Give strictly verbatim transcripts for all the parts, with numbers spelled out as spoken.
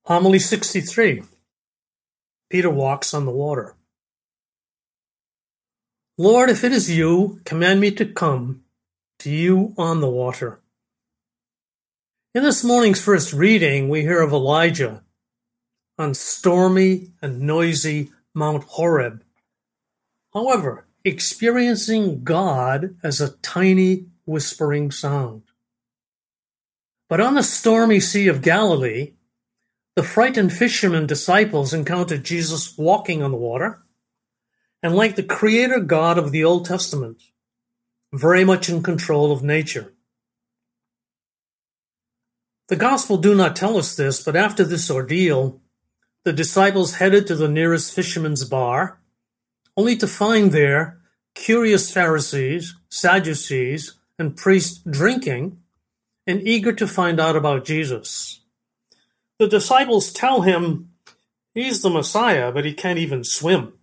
Homily sixty-three. Peter walks on the water. Lord, if it is you, command me to come to you on the water. In this morning's first reading, we hear of Elijah on stormy and noisy Mount Horeb. However, experiencing God as a tiny whispering sound. But on the stormy Sea of Galilee, the frightened fishermen disciples encountered Jesus walking on the water, and like the Creator God of the Old Testament, very much in control of nature. The Gospel do not tell us this, but after this ordeal, the disciples headed to the nearest fisherman's bar, only to find there curious Pharisees, Sadducees, and priests drinking and eager to find out about Jesus. The disciples tell him he's the Messiah, but he can't even swim.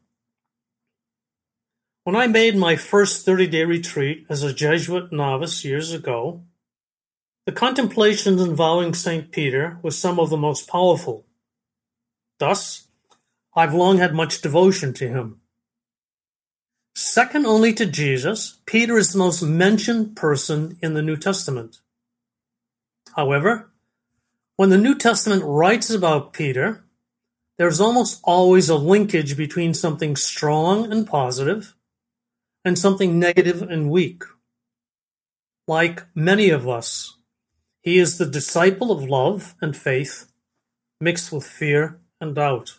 When I made my first thirty-day retreat as a Jesuit novice years ago, the contemplations involving Saint Peter was some of the most powerful. Thus, I've long had much devotion to him. Second only to Jesus, Peter is the most mentioned person in the New Testament. However, when the New Testament writes about Peter, there's almost always a linkage between something strong and positive and something negative and weak. Like many of us, he is the disciple of love and faith mixed with fear and doubt.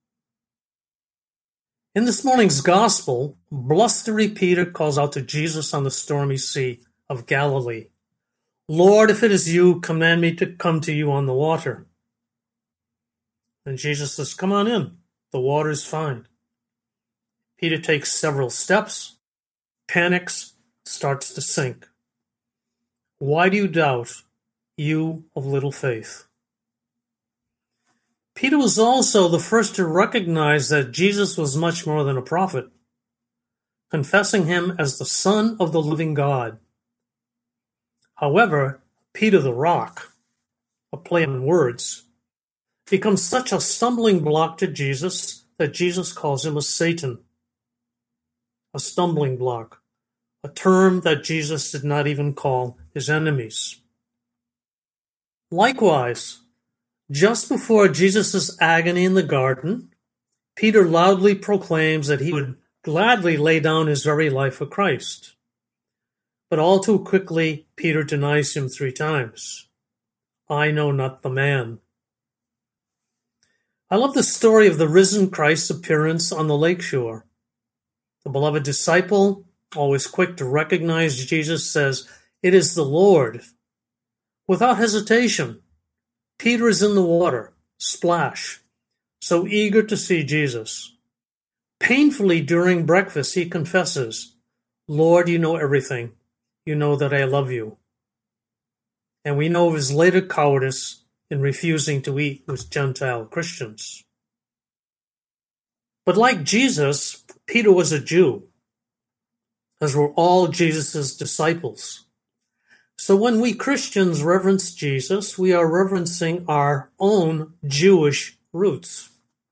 In this morning's gospel, blustery Peter calls out to Jesus on the stormy Sea of Galilee, Lord, if it is you, command me to come to you on the water. And Jesus says, come on in. The water is fine. Peter takes several steps, panics, starts to sink. Why do you doubt, you of little faith? Peter was also the first to recognize that Jesus was much more than a prophet, confessing him as the Son of the living God. However, Peter the Rock, a play on words, becomes such a stumbling block to Jesus that Jesus calls him a Satan. A stumbling block, a term that Jesus did not even call his enemies. Likewise, just before Jesus' agony in the garden, Peter loudly proclaims that he would gladly lay down his very life for Christ. But all too quickly, Peter denies him three times. I know not the man. I love the story of the risen Christ's appearance on the lakeshore. The beloved disciple, always quick to recognize Jesus, says, it is the Lord. Without hesitation, Peter is in the water, splash, so eager to see Jesus. Painfully during breakfast, he confesses, Lord, you know everything. You know that I love you. And we know of his later cowardice in refusing to eat with Gentile Christians. But like Jesus, Peter was a Jew, as were all Jesus' disciples. So when we Christians reverence Jesus, we are reverencing our own Jewish roots.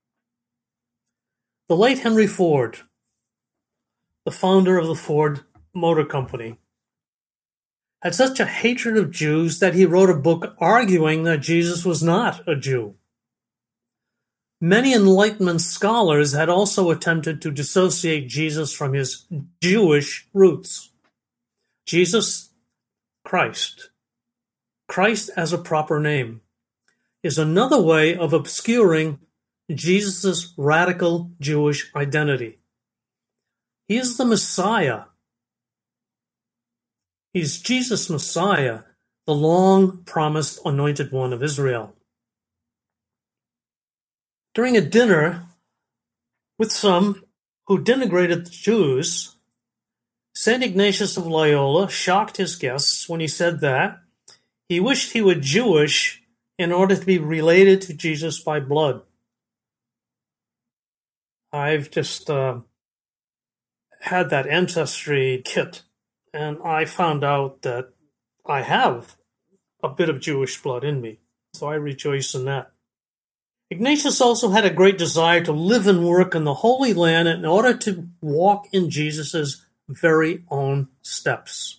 The late Henry Ford, the founder of the Ford Motor Company, had such a hatred of Jews that he wrote a book arguing that Jesus was not a Jew. Many Enlightenment scholars had also attempted to dissociate Jesus from his Jewish roots. Jesus, Christ, Christ as a proper name, is another way of obscuring Jesus' radical Jewish identity. He is the Messiah. He's Jesus Messiah, the long-promised anointed one of Israel. During a dinner with some who denigrated the Jews, Saint Ignatius of Loyola shocked his guests when he said that he wished he were Jewish in order to be related to Jesus by blood. I've just uh, had that ancestry kit, and I found out that I have a bit of Jewish blood in me, so I rejoice in that. Ignatius also had a great desire to live and work in the Holy Land in order to walk in Jesus' very own steps.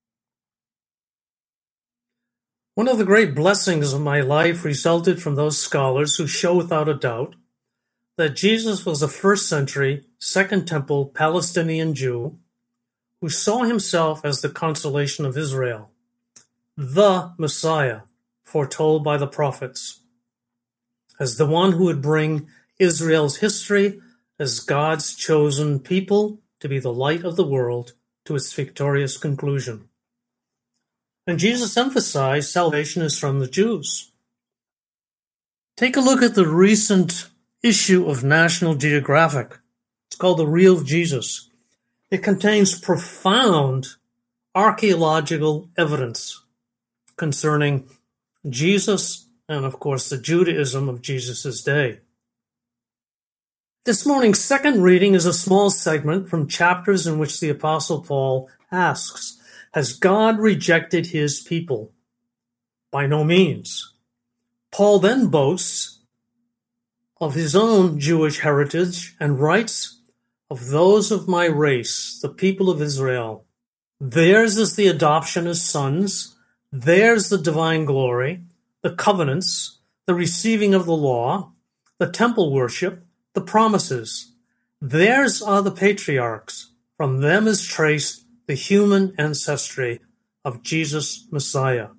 One of the great blessings of my life resulted from those scholars who show without a doubt that Jesus was a first century, Second Temple Palestinian Jew who saw himself as the consolation of Israel, the Messiah foretold by the prophets, as the one who would bring Israel's history as God's chosen people to be the light of the world to its victorious conclusion. And Jesus emphasized salvation is from the Jews. Take a look at the recent issue of National Geographic. It's called The Real Jesus. It contains profound archaeological evidence concerning Jesus and, of course, the Judaism of Jesus' day. This morning's second reading is a small segment from chapters in which the Apostle Paul asks, has God rejected his people? By no means. Paul then boasts of his own Jewish heritage and writes, of those of my race, the people of Israel, theirs is the adoption as sons, theirs the divine glory, the covenants, the receiving of the law, the temple worship, the promises. Theirs are the patriarchs. From them is traced the human ancestry of Jesus Messiah.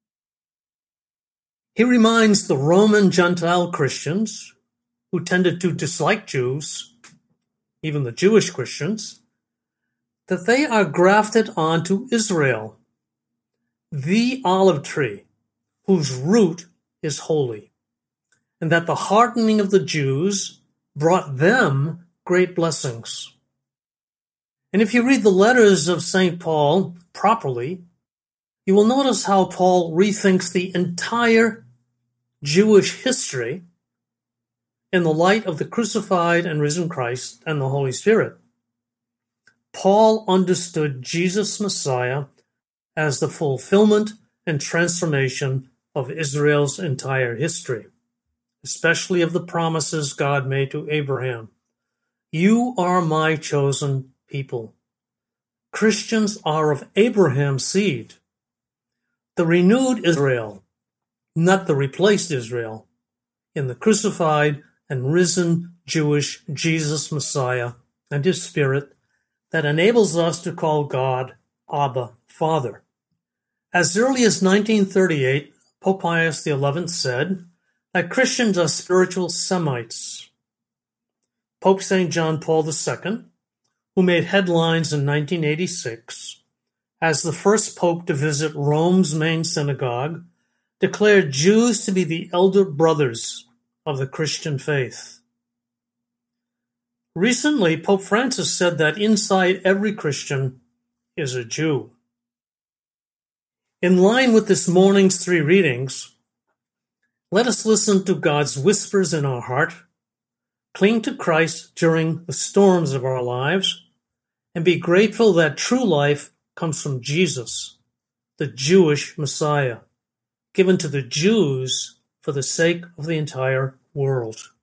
He reminds the Roman Gentile Christians, who tended to dislike Jews, even the Jewish Christians, that they are grafted onto Israel, the olive tree, whose root is holy, and that the hardening of the Jews brought them great blessings. And if you read the letters of Saint Paul properly, you will notice how Paul rethinks the entire Jewish history in the light of the crucified and risen Christ and the Holy Spirit. Paul understood Jesus Messiah as the fulfillment and transformation of Israel's entire history, especially of the promises God made to Abraham. You are my chosen people. Christians are of Abraham's seed, the renewed Israel, not the replaced Israel, in the crucified and risen Jewish Jesus Messiah and his Spirit that enables us to call God Abba, Father. As early as nineteen thirty-eight, Pope Pius the eleventh said that Christians are spiritual Semites. Pope Saint John Paul the Second, who made headlines in nineteen eighty-six as the first pope to visit Rome's main synagogue, declared Jews to be the elder brothers of the Christian faith. Recently, Pope Francis said that inside every Christian is a Jew. In line with this morning's three readings, let us listen to God's whispers in our heart, cling to Christ during the storms of our lives, and be grateful that true life comes from Jesus, the Jewish Messiah, given to the Jews for the sake of the entire world.